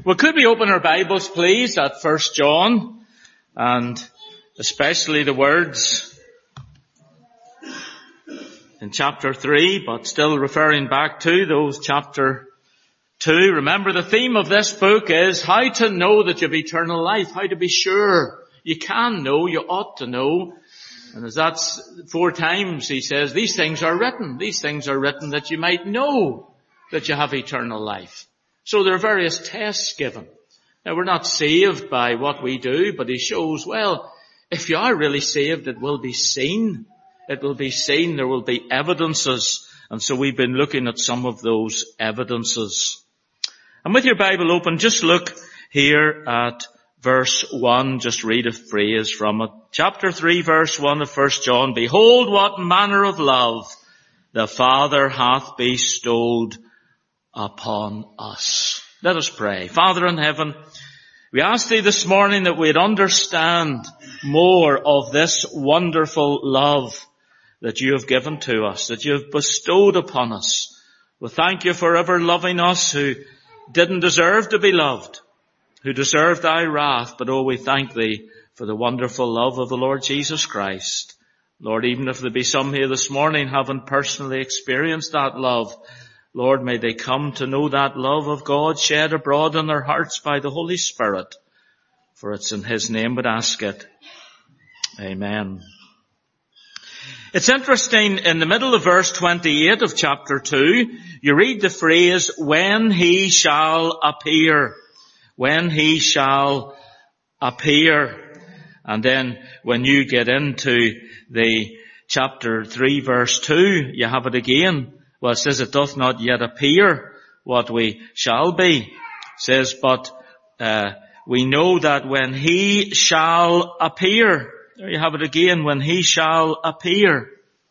Well, could we open our Bibles, please, at 1 John, and especially the words in chapter 3, but still referring back to those chapter 2. Remember, the theme of this book is how to know that you have eternal life, how to be sure. You can know, you ought to know. And as that's 4 times, he says, these things are written that you might know that you have eternal life. So there are various tests given. Now, we're not saved by what we do, but he shows, well, if you are really saved, it will be seen. It will be seen. There will be evidences. And so we've been looking at some of those evidences. And with your Bible open, just look here at verse 1. Just read a phrase from it. Chapter 3, verse 1 of 1 John. Behold, what manner of love the Father hath bestowed upon us. Let us pray. Father in heaven, we ask thee this morning that we'd understand more of this wonderful love that you have given to us, that you have bestowed upon us. We thank you for ever loving us who didn't deserve to be loved, who deserved thy wrath, but we thank thee for the wonderful love of the Lord Jesus Christ. Lord, even if there be some here this morning haven't personally experienced that love, Lord, may they come to know that love of God shed abroad in their hearts by the Holy Spirit. For it's in his name we ask it. Amen. It's interesting, in the middle of verse 28 of chapter 2, you read the phrase, when he shall appear. When he shall appear. And then when you get into the chapter 3 verse 2, you have it again. Well, it says it doth not yet appear what we shall be. It says, but we know that when he shall appear. There you have it again, when he shall appear.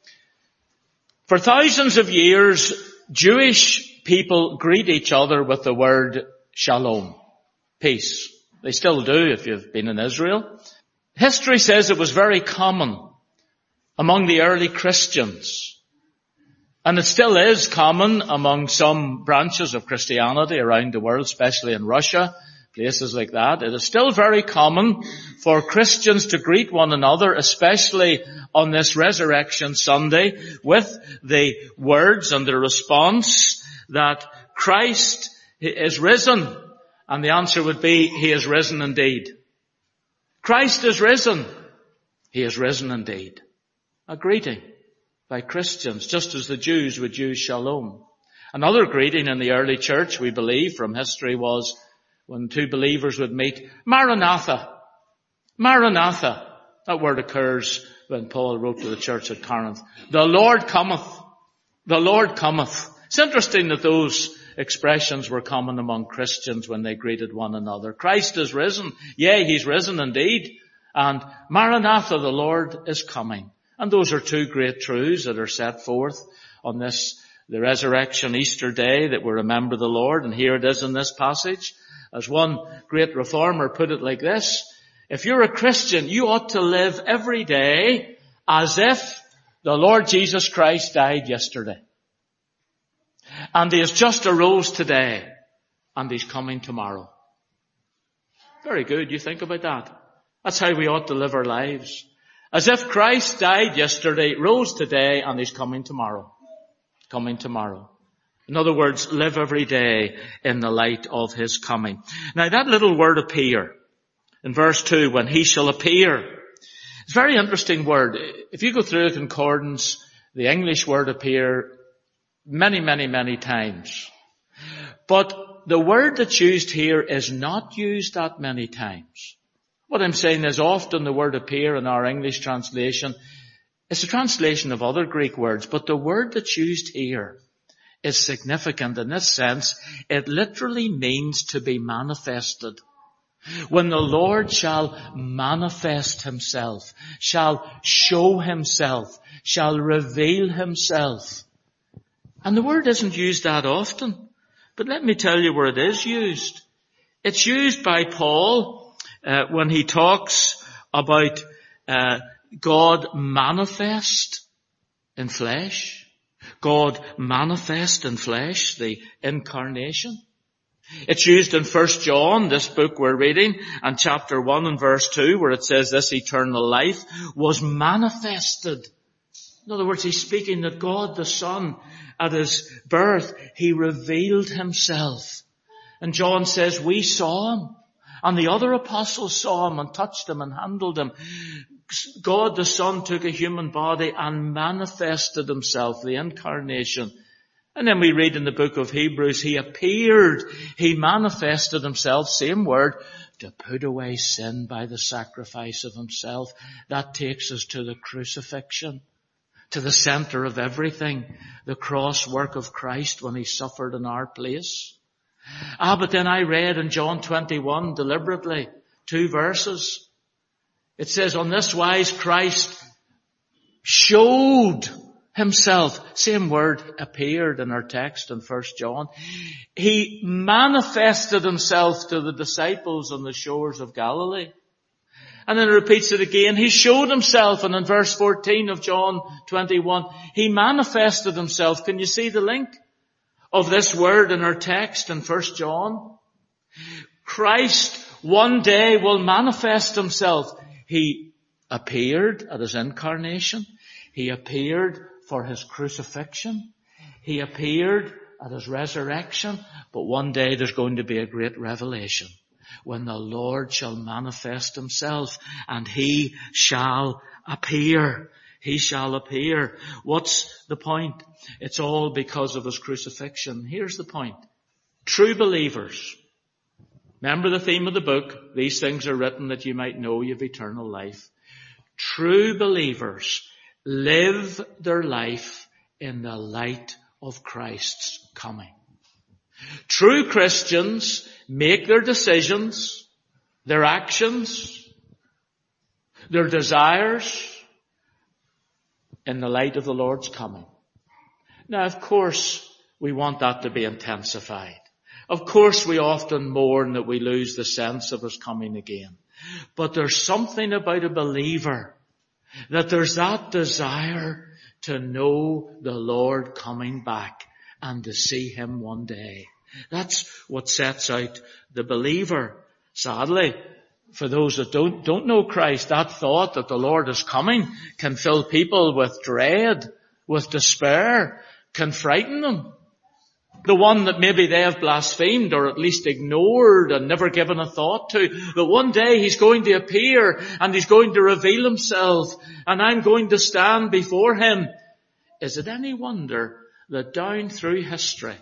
For thousands of years, Jewish people greet each other with the word shalom, peace. They still do if you've been in Israel. History says it was very common among the early Christians. And it still is common among some branches of Christianity around the world, especially in Russia, places like that. It is still very common for Christians to greet one another, especially on this Resurrection Sunday, with the words and the response that Christ is risen. And the answer would be, he is risen indeed. Christ is risen. He is risen indeed. A greeting by Christians, just as the Jews would use shalom. Another greeting in the early church, we believe, from history was when 2 believers would meet, Maranatha. Maranatha. That word occurs when Paul wrote to the church at Corinth. The Lord cometh. The Lord cometh. It's interesting that those expressions were common among Christians when they greeted one another. Christ is risen. Yea, he's risen indeed. And Maranatha, the Lord is coming. And those are 2 great truths that are set forth on this, the resurrection Easter day, that we remember the Lord. And here it is in this passage. As one great reformer put it like this, if you're a Christian, you ought to live every day as if the Lord Jesus Christ died yesterday. And he has just arose today, and he's coming tomorrow. Very good. You think about that. That's how we ought to live our lives. As if Christ died yesterday, rose today, and he's coming tomorrow. Coming tomorrow. In other words, live every day in the light of his coming. Now that little word appear, in verse 2, when he shall appear, it's a very interesting word. If you go through the concordance, the English word appear many, many, many times. But the word that's used here is not used that many times. What I'm saying is often the word appear in our English translation is a translation of other Greek words, but the word that's used here is significant in this sense. It literally means to be manifested. When the Lord shall manifest himself, shall show himself, shall reveal himself. And the word isn't used that often, but let me tell you where it is used. It's used by Paul when he talks about God manifest in flesh. God manifest in flesh, the incarnation. It's used in 1 John, this book we're reading, and chapter 1 and verse 2, where it says this eternal life was manifested. In other words, he's speaking that God the Son, at his birth, he revealed himself. And John says we saw him, and the other apostles saw him and touched him and handled him. God the Son took a human body and manifested himself, the incarnation. And then we read in the book of Hebrews, he appeared, he manifested himself, same word, to put away sin by the sacrifice of himself. That takes us to the crucifixion, to the center of everything, the cross work of Christ when he suffered in our place. But then I read in John 21 deliberately 2 verses. It says, on this wise Christ showed himself. Same word appeared in our text in 1 John. He manifested himself to the disciples on the shores of Galilee. And then it repeats it again. He showed himself, and in verse 14 of John 21, he manifested himself. Can you see the link of this word in our text in 1 John? Christ one day will manifest himself. He appeared at his incarnation. He appeared for his crucifixion. He appeared at his resurrection. But one day there's going to be a great revelation when the Lord shall manifest himself, and he shall appear. He shall appear. What's the point? It's all because of his crucifixion. Here's the point. True believers, remember the theme of the book, these things are written that you might know you have eternal life. True believers live their life in the light of Christ's coming. True Christians make their decisions, their actions, their desires in the light of the Lord's coming. Now, of course, we want that to be intensified. Of course, we often mourn that we lose the sense of his coming again. But there's something about a believer that there's that desire to know the Lord coming back and to see him one day. That's what sets out the believer. Sadly, for those that don't know Christ, that thought that the Lord is coming can fill people with dread, with despair, can frighten them. The one that maybe they have blasphemed or at least ignored and never given a thought to. That one day he's going to appear and he's going to reveal himself and I'm going to stand before him. Is it any wonder that down through history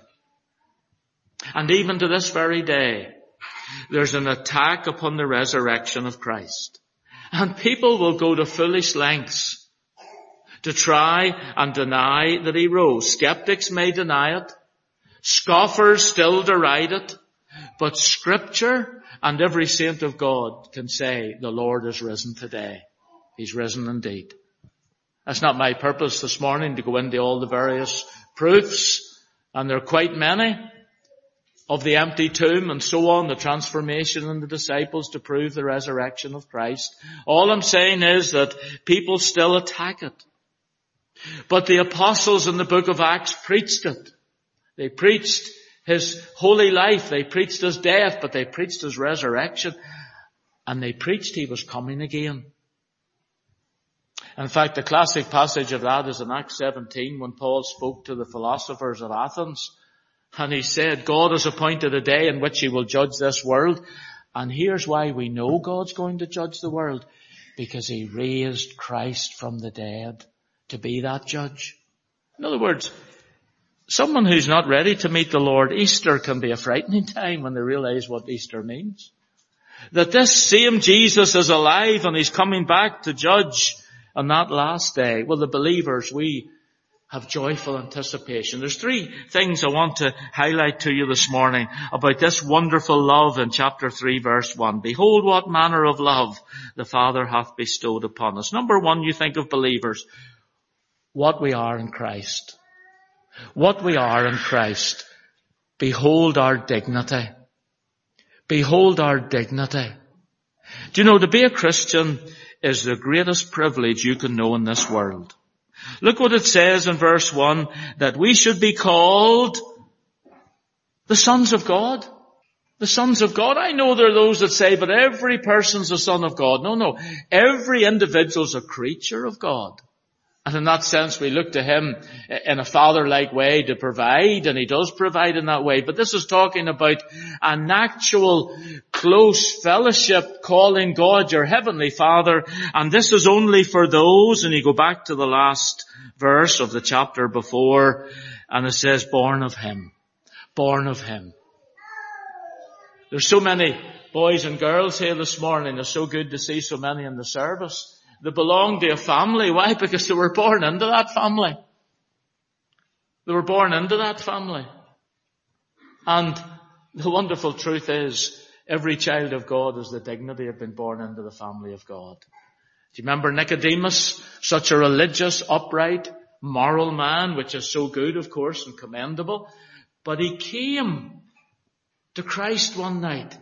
and even to this very day, there's an attack upon the resurrection of Christ. And people will go to foolish lengths to try and deny that he rose. Skeptics may deny it. Scoffers still deride it. But Scripture and every saint of God can say the Lord is risen today. He's risen indeed. That's not my purpose this morning to go into all the various proofs, and there are quite many, of the empty tomb and so on, the transformation in the disciples to prove the resurrection of Christ. All I'm saying is that people still attack it. But the apostles in the book of Acts preached it. They preached his holy life. They preached his death, but they preached his resurrection. And they preached he was coming again. In fact, the classic passage of that is in Acts 17 when Paul spoke to the philosophers of Athens. And he said, God has appointed a day in which he will judge this world. And here's why we know God's going to judge the world. Because he raised Christ from the dead to be that judge. In other words, someone who's not ready to meet the Lord, Easter can be a frightening time when they realize what Easter means. That this same Jesus is alive and he's coming back to judge on that last day. Well, the believers, we have joyful anticipation. There's 3 things I want to highlight to you this morning about this wonderful love in chapter 3 verse 1. Behold what manner of love the Father hath bestowed upon us. Number 1, you think of believers. What we are in Christ. What we are in Christ. Behold our dignity. Behold our dignity. Do you know, to be a Christian is the greatest privilege you can know in this world. Look what it says in verse 1, that we should be called the sons of God. The sons of God. I know there are those that say, but every person's a son of God. No. Every individual's a creature of God. And in that sense, we look to him in a father-like way to provide, and he does provide in that way. But this is talking about an actual close fellowship, calling God your heavenly Father. And this is only for those, and you go back to the last verse of the chapter before, and it says, born of him. Born of him. There's so many boys and girls here this morning. It's so good to see so many in the service. They belong to a family. Why? Because they were born into that family. They were born into that family. And the wonderful truth is, every child of God has the dignity of being born into the family of God. Do you remember Nicodemus? Such a religious, upright, moral man, which is so good, of course, and commendable. But he came to Christ one night.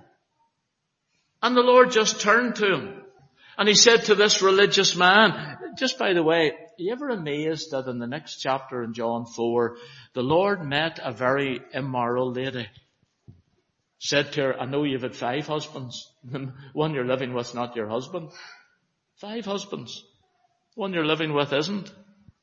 And the Lord just turned to him. And he said to this religious man, just by the way, are you ever amazed that in the next chapter in John 4, the Lord met a very immoral lady? Said to her, I know you've had 5 husbands. One you're living with, not your husband. 5 husbands. One you're living with isn't.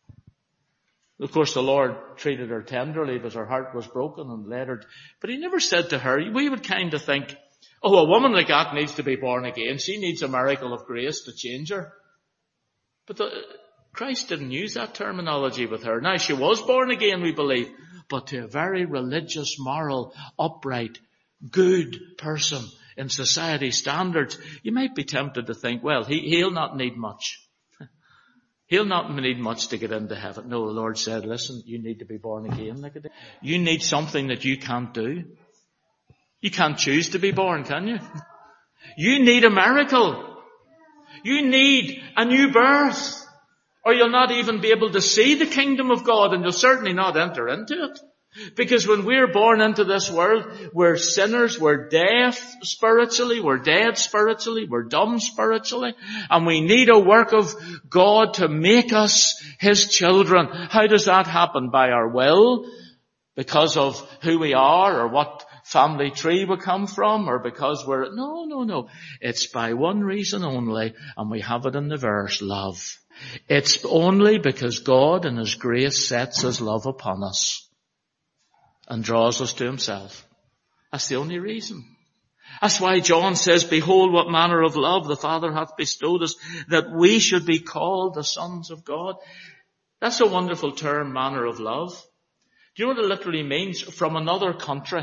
Of course, the Lord treated her tenderly because her heart was broken and led her. But he never said to her, we would kind of think, oh, a woman like that needs to be born again. She needs a miracle of grace to change her. But Christ didn't use that terminology with her. Now, she was born again, we believe, but to a very religious, moral, upright, good person in society standards. You might be tempted to think, well, he'll not need much. He'll not need much to get into heaven. No, the Lord said, listen, you need to be born again. You need something that you can't do. You can't choose to be born, can you? You need a miracle. You need a new birth. Or you'll not even be able to see the kingdom of God, and you'll certainly not enter into it. Because when we're born into this world, we're sinners, we're deaf spiritually, we're dead spiritually, we're dumb spiritually, and we need a work of God to make us his children. How does that happen? By our will? Because of who we are, or what family tree we come from, or because we're... No. It's by one reason only, and we have it in the verse, love. It's only because God in his grace sets his love upon us and draws us to himself. That's the only reason. That's why John says, behold what manner of love the Father hath bestowed us, that we should be called the sons of God. That's a wonderful term, manner of love. Do you know what it literally means? From another country.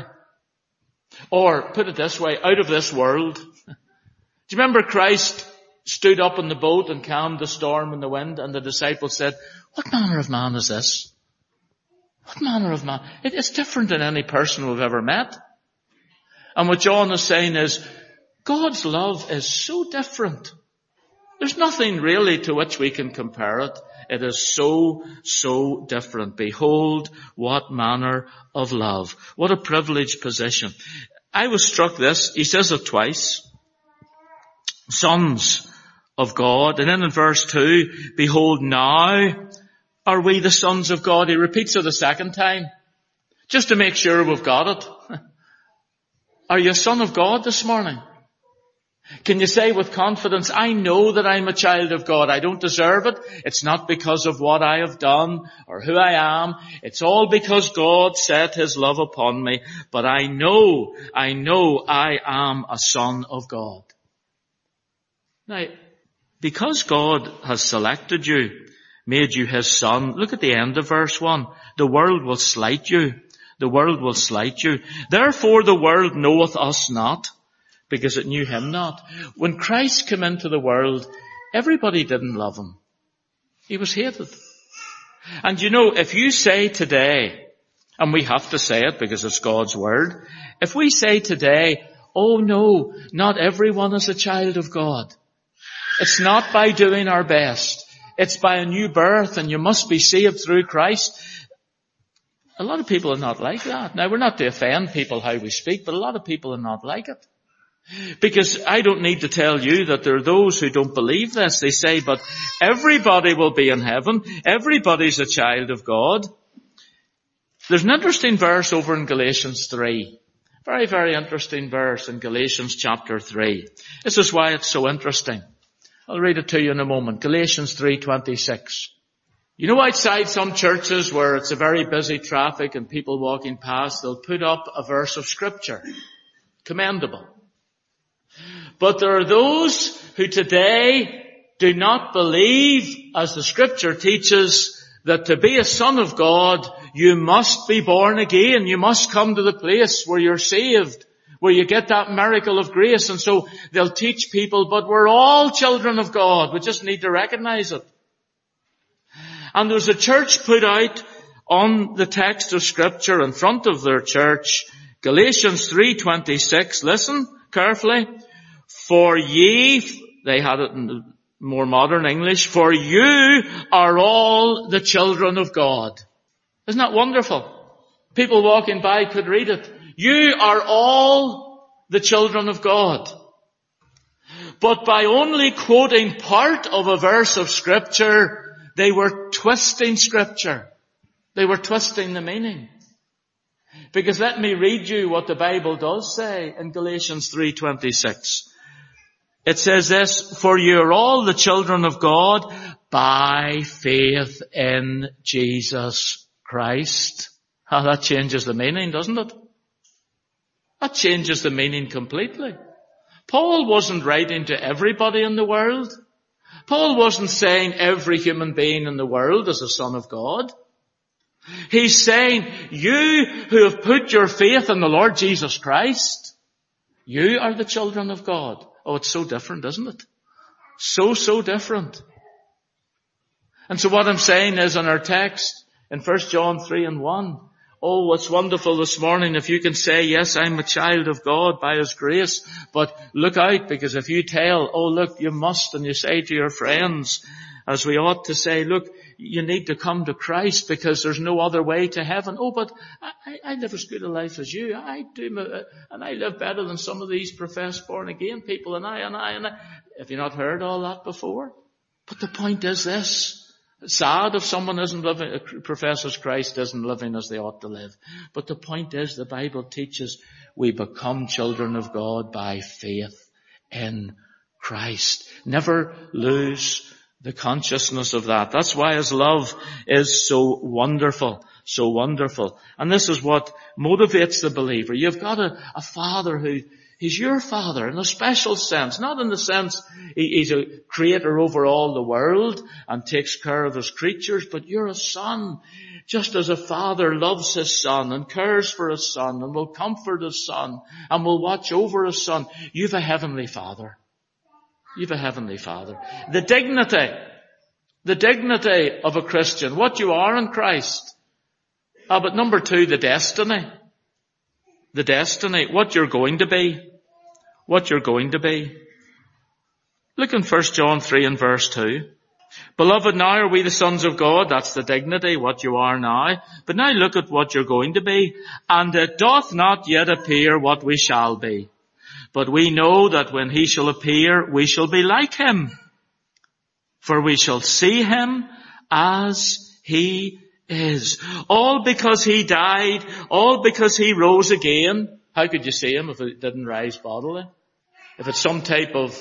Or, put it this way, out of this world. Do you remember Christ stood up in the boat and calmed the storm and the wind, and the disciples said, what manner of man is this? What manner of man? It's different than any person we've ever met. And what John is saying is, God's love is so different. There's nothing really to which we can compare it. It is so different. Behold, what manner of love. What a privileged position. I was struck this. He says it twice. Sons of God. And then in verse 2, behold, now are we the sons of God. He repeats it a second time, just to make sure we've got it. Are you a son of God this morning? Can you say with confidence, I know that I'm a child of God. I don't deserve it. It's not because of what I have done or who I am. It's all because God set his love upon me. But I know I am a son of God. Now, because God has selected you, made you his son, look at the end of verse 1. The world will slight you. The world will slight you. Therefore the world knoweth us not, because it knew him not. When Christ came into the world, everybody didn't love him. He was hated. And you know, if you say today, and we have to say it because it's God's word, if we say today, oh no, not everyone is a child of God. It's not by doing our best. It's by a new birth, and you must be saved through Christ. A lot of people are not like that. Now, we're not to offend people how we speak, but a lot of people are not like it. Because I don't need to tell you that there are those who don't believe this. They say, but everybody will be in heaven. Everybody's a child of God. There's an interesting verse over in Galatians 3, Very, very interesting verse in Galatians chapter 3. This is why it's so interesting. I'll read it to you in a moment. Galatians 3:26. You know, outside some churches where it's a very busy traffic and people walking past, they'll put up a verse of scripture. Commendable. But there are those who today do not believe, as the scripture teaches, that to be a son of God, you must be born again. You must come to the place where you're saved, where you get that miracle of grace. And so they'll teach people, but we're all children of God. We just need to recognize it. And there's a church put out on the text of scripture in front of their church, Galatians 3:26. Listen carefully. For ye, they had it in more modern English, for you are all the children of God. Isn't that wonderful? People walking by could read it. You are all the children of God. But by only quoting part of a verse of scripture, they were twisting scripture. They were twisting the meaning. Because let me read you what the Bible does say in Galatians 3:26. It says this, for you are all the children of God by faith in Jesus Christ. That changes the meaning, doesn't it? That changes the meaning completely. Paul wasn't writing to everybody in the world. Paul wasn't saying every human being in the world is a son of God. He's saying, you who have put your faith in the Lord Jesus Christ, you are the children of God. Oh, it's so different, isn't it? So different. And so what I'm saying is in our text, in 1 John 3:1, oh, what's wonderful this morning if you can say, yes, I'm a child of God by His grace, but look out, because if you tell, oh, look, you must, and you say to your friends, as we ought to say, look, you need to come to Christ because there's no other way to heaven. Oh, but I live as good a life as you. I do, and I live better than some of these professed born again people, and I. Have you not heard all that before? But the point is this. It's sad if someone professes Christ isn't living as they ought to live. But the point is the Bible teaches we become children of God by faith in Christ. Never lose the consciousness of that. That's why His love is so wonderful, so wonderful. And this is what motivates the believer. You've got a Father He's your Father in a special sense, not in the sense He's a creator over all the world and takes care of His creatures, but you're a son, just as a father loves his son and cares for his son and will comfort his son and will watch over his son. You've a heavenly Father. You've a heavenly Father. The dignity of a Christian, what you are in Christ. But number 2, the destiny. The destiny, what you're going to be. What you're going to be. Look in 1 John 3 and verse 2. Beloved, now are we the sons of God. That's the dignity, what you are now. But now look at what you're going to be. And it doth not yet appear what we shall be. But we know that when He shall appear, we shall be like Him. For we shall see Him as He is. All because He died, all because He rose again. How could you see Him if He didn't rise bodily? If it's some type of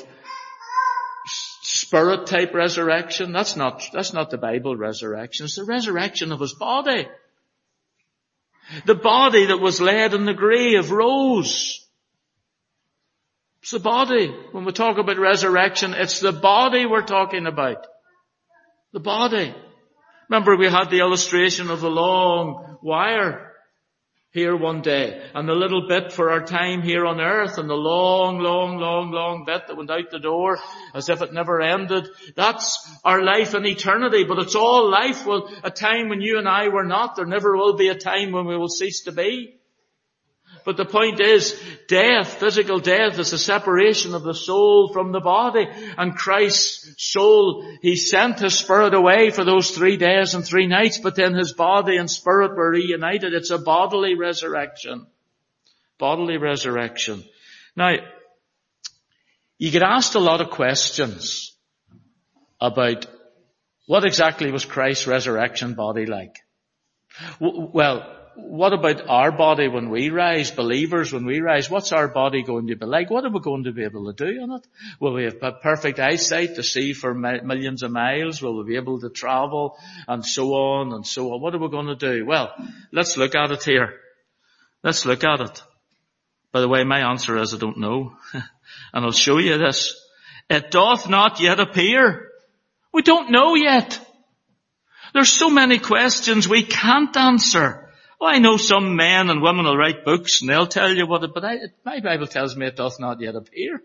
spirit type resurrection, that's not the Bible resurrection. It's the resurrection of His body. The body that was laid in the grave rose. It's the body. When we talk about resurrection, it's the body we're talking about. The body. Remember we had the illustration of the long wire here one day, and the little bit for our time here on earth, and the long bit that went out the door as if it never ended. That's our life in eternity, but it's all life. Well, a time when you and I were not, there never will be a time when we will cease to be. But the point is, death, physical death, is the separation of the soul from the body. And Christ's soul, He sent His Spirit away for those 3 days and 3 nights, but then His body and spirit were reunited. It's a bodily resurrection. Bodily resurrection. Now, you get asked a lot of questions about what exactly was Christ's resurrection body like. Well, what about our body when we rise, believers when we rise? What's our body going to be like? What are we going to be able to do on it? Will we have perfect eyesight to see for millions of miles? Will we be able to travel and so on and so on? What are we going to do? Well, let's look at it here. Let's look at it. By the way, my answer is I don't know. And I'll show you this. It doth not yet appear. We don't know yet. There's so many questions we can't answer. Oh, I know some men and women will write books and they'll tell you what it, but my Bible tells me it doth not yet appear.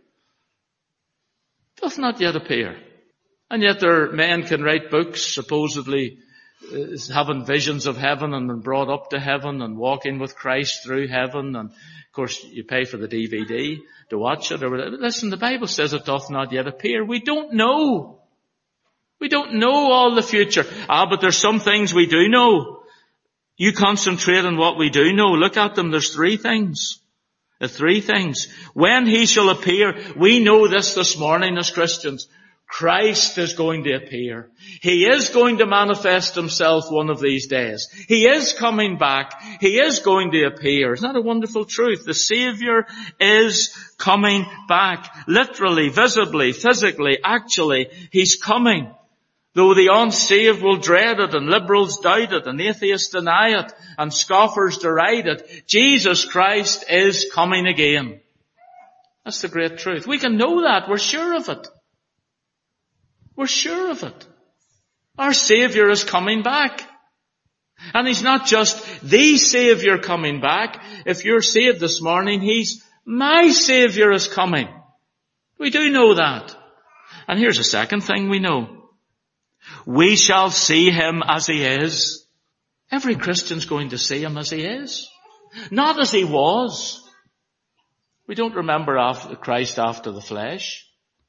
It doth not yet appear. And yet men can write books supposedly having visions of heaven and been brought up to heaven and walking with Christ through heaven. And of course you pay for the DVD to watch it. Or listen, the Bible says it doth not yet appear. We don't know. We don't know all the future. But there's some things we do know. You concentrate on what we do know. Look at them. There's three things. The three things. When he shall appear, we know this morning as Christians. Christ is going to appear. He is going to manifest himself one of these days. He is coming back. He is going to appear. Isn't that a wonderful truth? The Savior is coming back. Literally, visibly, physically, actually, he's coming. Though the unsaved will dread it and liberals doubt it and atheists deny it and scoffers deride it, Jesus Christ is coming again. That's the great truth. We can know that. We're sure of it. We're sure of it. Our Savior is coming back. And he's not just the Savior coming back. If you're saved this morning, he's my Savior is coming. We do know that. And here's a second thing we know. We shall see him as he is. Every Christian's going to see him as he is. Not as he was. We don't remember Christ after the flesh.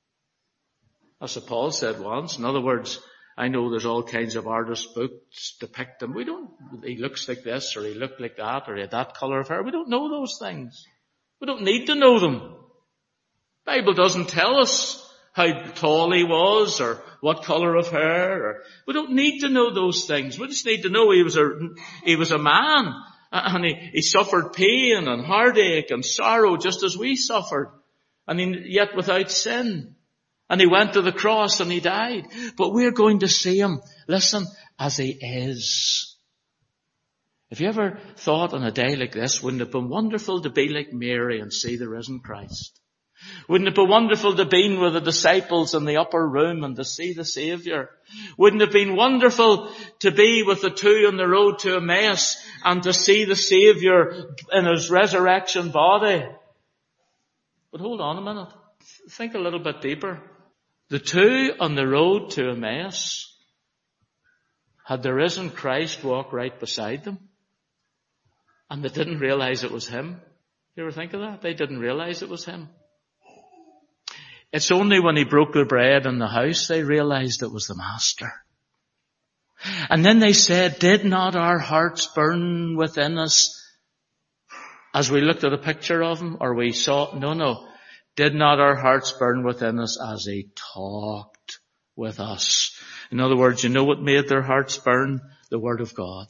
As Paul said once. In other words, I know there's all kinds of artist books depict him. He looks like this or he looked like that or he had that color of hair. We don't know those things. We don't need to know them. The Bible doesn't tell us how tall he was or what color of hair. We don't need to know those things. We just need to know he was a man and he suffered pain and heartache and sorrow just as we suffered. And yet without sin. And he went to the cross and he died. But we're going to see him, listen, as he is. Have you ever thought on a day like this, wouldn't it have been wonderful to be like Mary and see the risen Christ? Wouldn't it be wonderful to be with the disciples in the upper room and to see the Savior? Wouldn't it have been wonderful to be with the two on the road to Emmaus and to see the Savior in his resurrection body? But hold on a minute. Think a little bit deeper. The two on the road to Emmaus had the risen Christ walk right beside them. And they didn't realize it was him. You ever think of that? They didn't realize it was him. It's only when he broke the bread in the house they realized it was the Master. And then they said, did not our hearts burn within us as we looked at a picture of him? Or we saw, no. Did not our hearts burn within us as he talked with us? In other words, you know what made their hearts burn? The Word of God.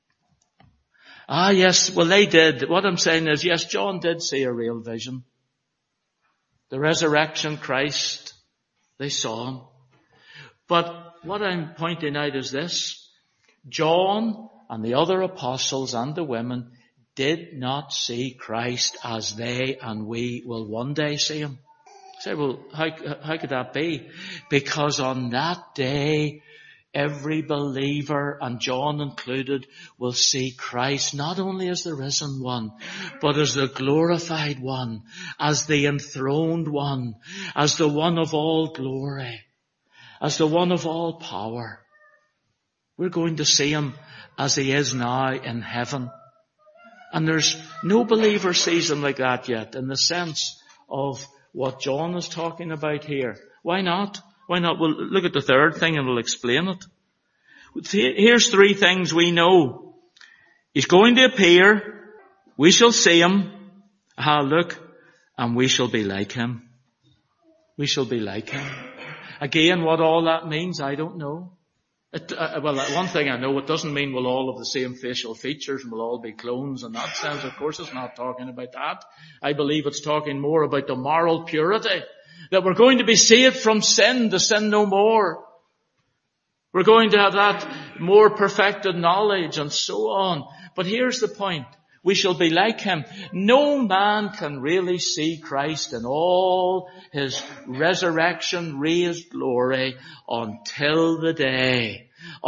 Yes, well they did. What I'm saying is, yes, John did see a real vision. The resurrection Christ, they saw him. But what I'm pointing out is this. John and the other apostles and the women did not see Christ as they and we will one day see him. You say, well, how could that be? Because on that day, every believer, and John included, will see Christ not only as the risen one, but as the glorified one, as the enthroned one, as the one of all glory, as the one of all power. We're going to see him as he is now in heaven. And there's no believer sees him like that yet, in the sense of what John is talking about here. Why not? Why not? Well, look at the third thing and we'll explain it. Here's three things we know. He's going to appear. We shall see him. Look, and we shall be like him. We shall be like him. Again, what all that means, I don't know. Well, one thing I know, it doesn't mean we'll all have the same facial features and we'll all be clones in that sense. Of course, it's not talking about that. I believe it's talking more about the moral purity, that we're going to be saved from sin, to sin no more. We're going to have that more perfected knowledge and so on. But here's the point. We shall be like him. No man can really see Christ in all his resurrection raised glory until the day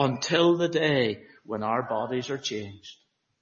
when our bodies are changed.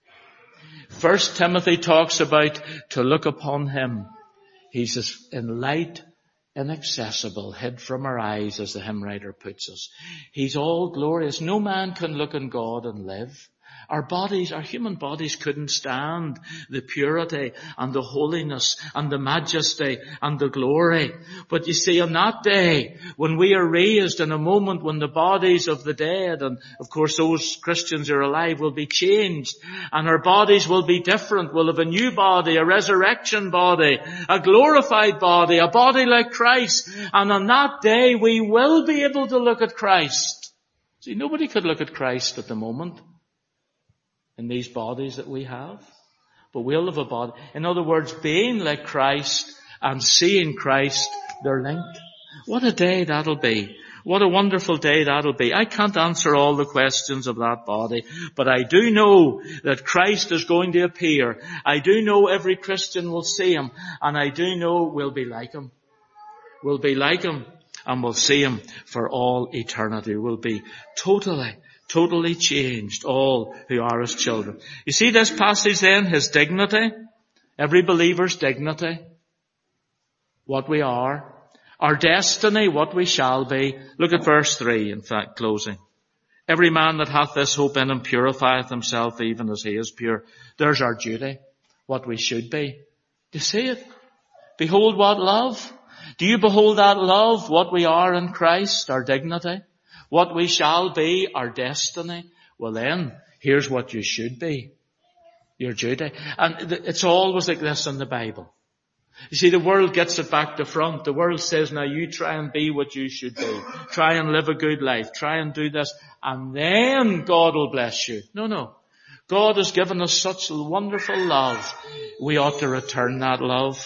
1 Timothy talks about to look upon him. He's in light, inaccessible, hid from our eyes, as the hymn writer puts us. He's all glorious. No man can look on God and live. Our human bodies couldn't stand the purity and the holiness and the majesty and the glory. But you see, on that day, when we are raised, in a moment when the bodies of the dead, and of course those Christians who are alive, will be changed, and our bodies will be different. We'll have a new body, a resurrection body, a glorified body, a body like Christ. And on that day, we will be able to look at Christ. See, nobody could look at Christ at the moment in these bodies that we have. But we'll have a body. In other words, being like Christ and seeing Christ, they're linked. What a day that'll be. What a wonderful day that'll be. I can't answer all the questions of that body, but I do know that Christ is going to appear. I do know every Christian will see him, and I do know we'll be like him. We'll be like him, and we'll see him for all eternity. We'll be totally changed, all who are his children. You see this passage then, his dignity, every believer's dignity, what we are, our destiny, what we shall be. Look at verse 3, in fact, closing. Every man that hath this hope in him purifieth himself even as he is pure. There's our duty, what we should be. Do you see it? Behold what love. Do you behold that love, what we are in Christ, our dignity? What we shall be, our destiny. Well then, here's what you should be. Your duty. And it's always like this in the Bible. You see, the world gets it back to front. The world says, now you try and be what you should be. Try and live a good life. Try and do this. And then God will bless you. No. God has given us such wonderful love. We ought to return that love.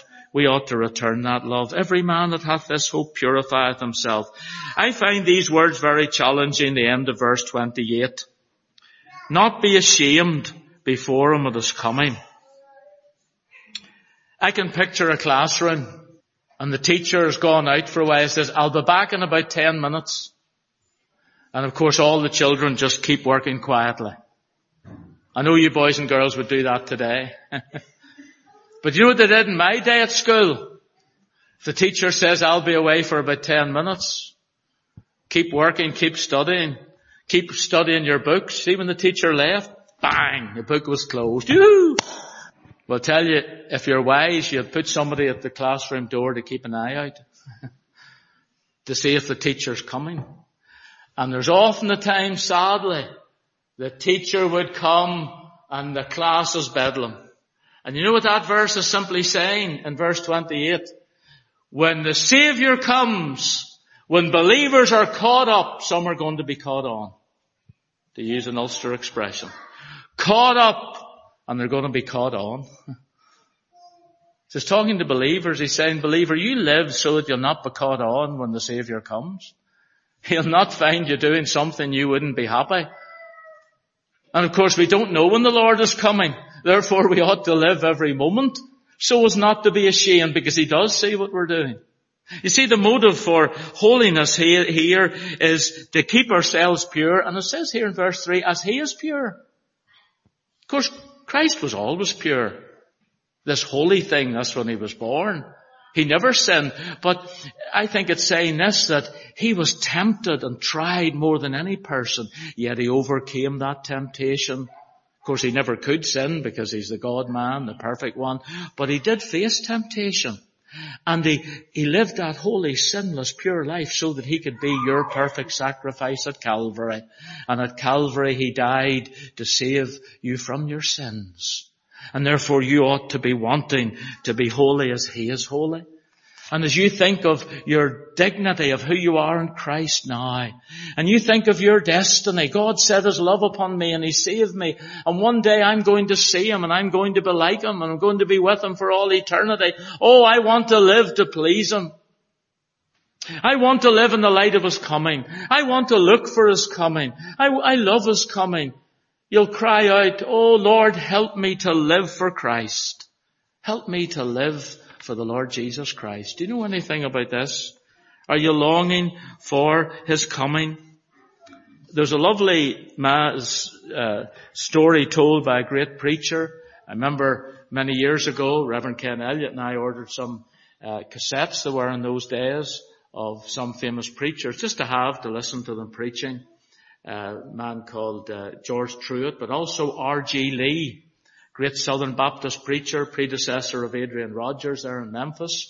Every man that hath this hope purifieth himself. I find these words very challenging, the end of verse 28. Not be ashamed before him at his coming. I can picture a classroom, and the teacher has gone out for a while and says, I'll be back in about 10 minutes. And of course all the children just keep working quietly. I know you boys and girls would do that today. But you know what they did in my day at school? If the teacher says, I'll be away for about 10 minutes, keep working, keep studying your books. See, when the teacher left, bang, the book was closed. Yoo-hoo! Well, tell you, if you're wise, you'll put somebody at the classroom door to keep an eye out to see if the teacher's coming. And there's often a time, sadly, the teacher would come and the class is bedlam. And you know what that verse is simply saying in verse 28? When the Saviour comes, when believers are caught up, some are going to be caught on, to use an Ulster expression. Caught up, and they're going to be caught on. He's talking to believers. He's saying, believer, you live so that you'll not be caught on when the Saviour comes. He'll not find you doing something you wouldn't be happy. And of course we don't know when the Lord is coming. Therefore we ought to live every moment so as not to be ashamed, because he does see what we're doing. You see, the motive for holiness here is to keep ourselves pure. And it says here in verse 3, as he is pure. Of course, Christ was always pure. This holy thing, that's when he was born. He never sinned. But I think it's saying this, that he was tempted and tried more than any person, yet he overcame that temptation. Of course, he never could sin because he's the God-man, the perfect one. But he did face temptation. And he lived that holy, sinless, pure life so that he could be your perfect sacrifice at Calvary. And at Calvary he died to save you from your sins. And therefore you ought to be wanting to be holy as he is holy. And as you think of your dignity, of who you are in Christ now, and you think of your destiny, God set His love upon me and He saved me, and one day I'm going to see Him and I'm going to be like Him and I'm going to be with Him for all eternity. Oh, I want to live to please Him. I want to live in the light of His coming. I want to look for His coming. I love His coming. You'll cry out, oh Lord, help me to live for Christ. Help me to live for the Lord Jesus Christ. Do you know anything about this? Are you longing for His coming? There's a lovely story told by a great preacher. I remember many years ago, Reverend Ken Elliott and I ordered some cassettes that were in those days of some famous preachers, just to listen to them preaching. A man called George Truett, but also R.G. Lee, great Southern Baptist preacher, predecessor of Adrian Rogers there in Memphis.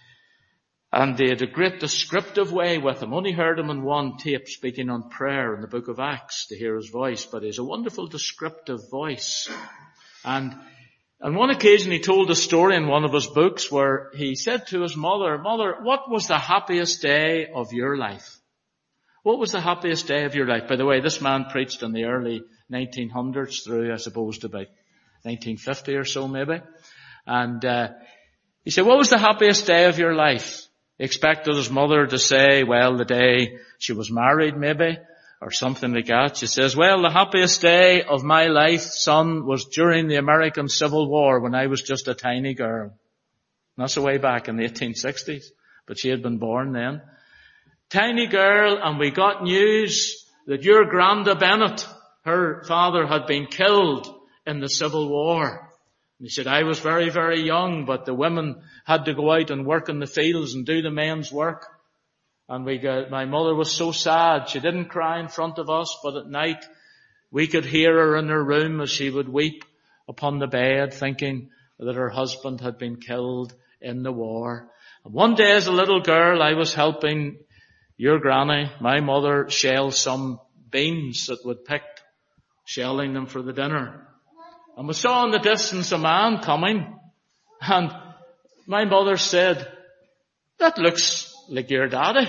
And they had a great descriptive way with him. Only heard him in one tape speaking on prayer in the book of Acts to hear his voice, but he has a wonderful descriptive voice. And on one occasion he told a story in one of his books where he said to his mother, "Mother, what was the happiest day of your life?" What was the happiest day of your life? By the way, this man preached in the early 1900s through, I suppose, to about 1950 or so maybe. And he said, what was the happiest day of your life? He expected his mother to say, well, the day she was married maybe, or something like that. She says, well, the happiest day of my life, son, was during the American Civil War when I was just a tiny girl. And that's way back in the 1860s, but she had been born then. Tiny girl, and we got news that your Granda Bennett, her father, had been killed in the Civil War. And he said, I was very, very young, but the women had to go out and work in the fields and do the men's work. And my mother was so sad. She didn't cry in front of us, but at night we could hear her in her room as she would weep upon the bed, thinking that her husband had been killed in the war. And one day as a little girl, I was helping your granny, my mother, shell some beans that we'd picked, shelling them for the dinner. And we saw in the distance a man coming, and my mother said, that looks like your daddy.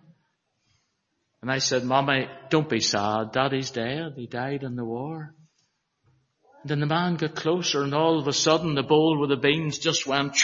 And I said, Mommy, don't be sad. Daddy's dead. He died in the war. And then the man got closer, and all of a sudden the bowl with the beans just went,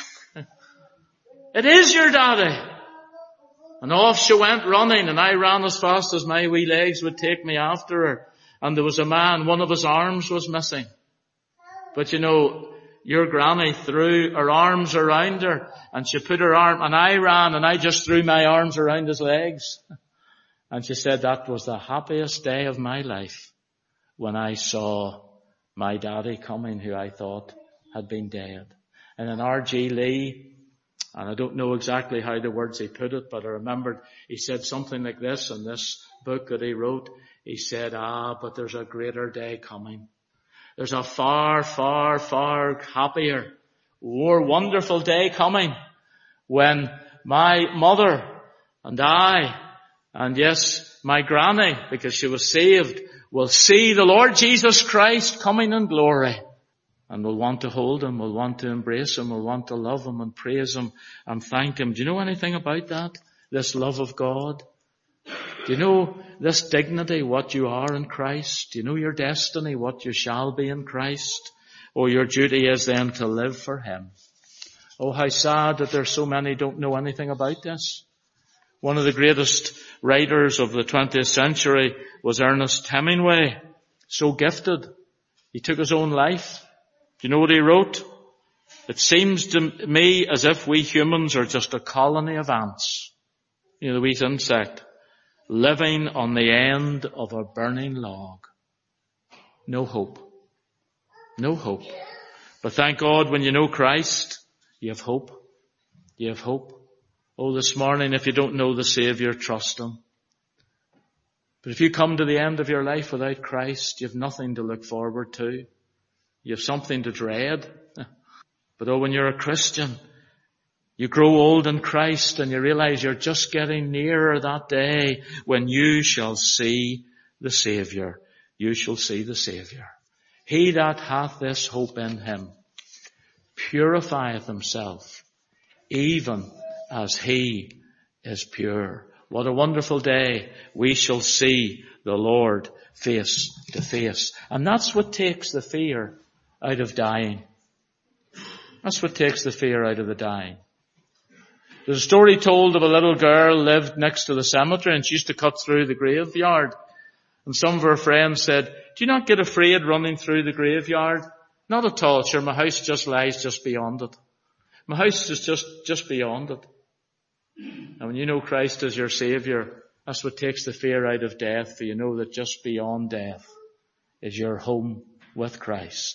it is your daddy. And off she went running, and I ran as fast as my wee legs would take me after her. And there was a man, one of his arms was missing. But you know, your granny threw her arms around her, and she put her arm, and I ran, and I just threw my arms around his legs. And she said, that was the happiest day of my life when I saw my daddy coming, who I thought had been dead. And then R.G. Lee, and I don't know exactly how the words he put it, but I remembered he said something like this in this book that he wrote. He said, but there's a greater day coming. There's a far, far, far happier, more wonderful day coming when my mother and I, and yes, my granny, because she was saved, will see the Lord Jesus Christ coming in glory. And we'll want to hold Him, we'll want to embrace Him, we'll want to love Him and praise Him and thank Him. Do you know anything about that? This love of God? Do you know this dignity, what you are in Christ? Do you know your destiny, what you shall be in Christ? Oh, your duty is then to live for Him. Oh, how sad that there's so many don't know anything about this. One of the greatest writers of the 20th century was Ernest Hemingway. So gifted. He took his own life. Do you know what he wrote? It seems to me as if we humans are just a colony of ants. You know, the wee insect. Living on the end of a burning log. No hope. No hope. But thank God when you know Christ, you have hope. You have hope. Oh, this morning, if you don't know the Saviour, trust Him. But if you come to the end of your life without Christ, you have nothing to look forward to. You have something to dread. But oh, when you're a Christian, you grow old in Christ and you realize you're just getting nearer that day when you shall see the Saviour. You shall see the Saviour. He that hath this hope in Him purifieth himself, even as he is pure. What a wonderful day. We shall see the Lord face to face. And that's what takes the fear out of dying. That's what takes the fear out of the dying. There's a story told of a little girl lived next to the cemetery, and she used to cut through the graveyard. And some of her friends said, "Do you not get afraid running through the graveyard?" "Not at all, sure. My house just lies just beyond it. My house is just beyond it." And when you know Christ as your Saviour, that's what takes the fear out of death, for you know that just beyond death is your home with Christ.